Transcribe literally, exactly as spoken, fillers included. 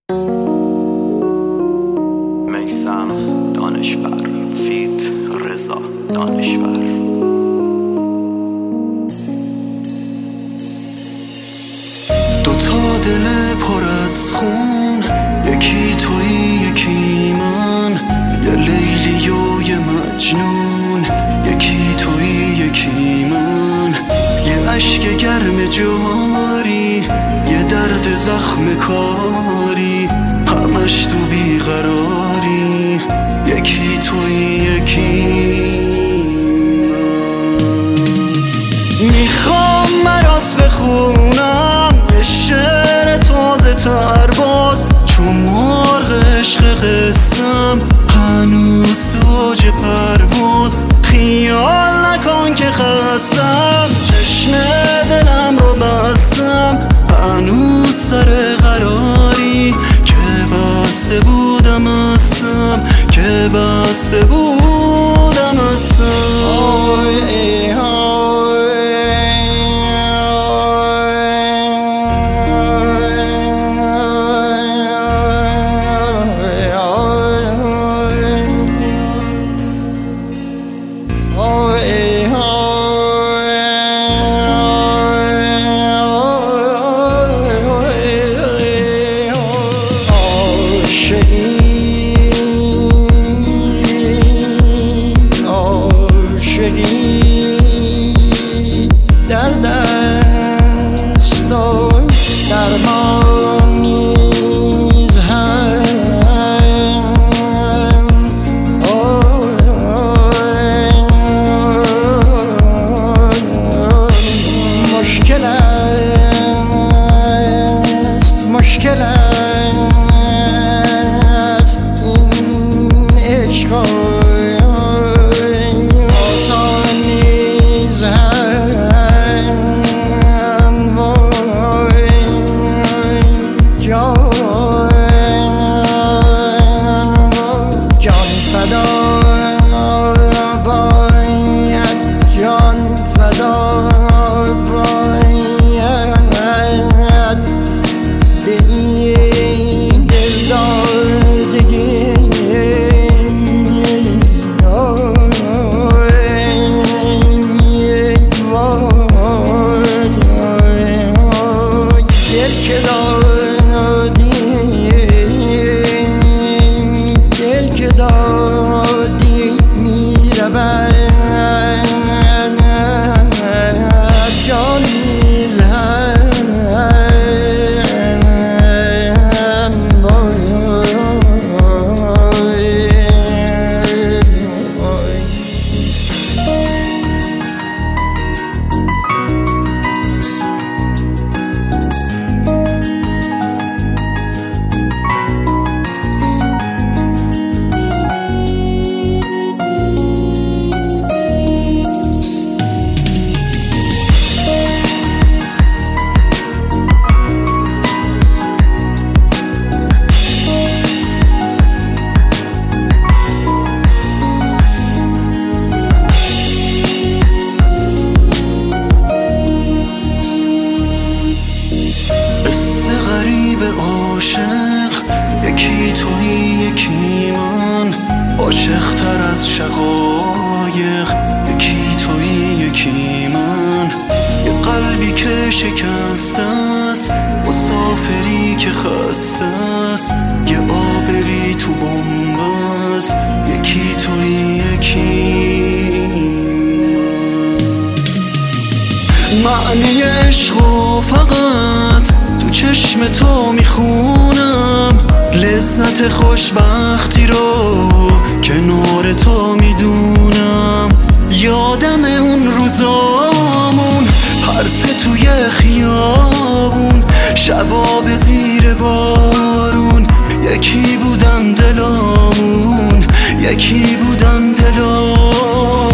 میثم دانشور فیت رضا دانشور. دوتا دل پر از خون، یکی تویی یکی من، یه لیلی و یه مجنون، یکی تویی یکی من، یه عشق گرم جاری، یه درد زخم کاری، همش تو بیقراری، یکی تویی یکی من. میخوام برات بخونم یه شعر تازه تر باز، چون مرغ عشق قسم هنوز توج پرواز. خیال نکن که خستم، چشم دلم رو بستم، هنوز سر قراری که بسته بودم هستم، که بسته بودم هستم. در دستان درمان نیز هم مشکل است، مشکل است این عشق. یکی تویی یکی من، عاشق تر از شقایق، یکی تویی یکی من، یه قلبی که شکسته است، مسافری که خسته است، یه آبری تو بمب است، یکی تویی یکی من. معنی عشقو فقط تو چشم تو میخونم، لذت خوشبختی رو کنار تو میدونم. یادم اون روزامون، پرسه توی خیابون، شبا به زیر بارون، یکی بودن دلامون، یکی بودن دلامون.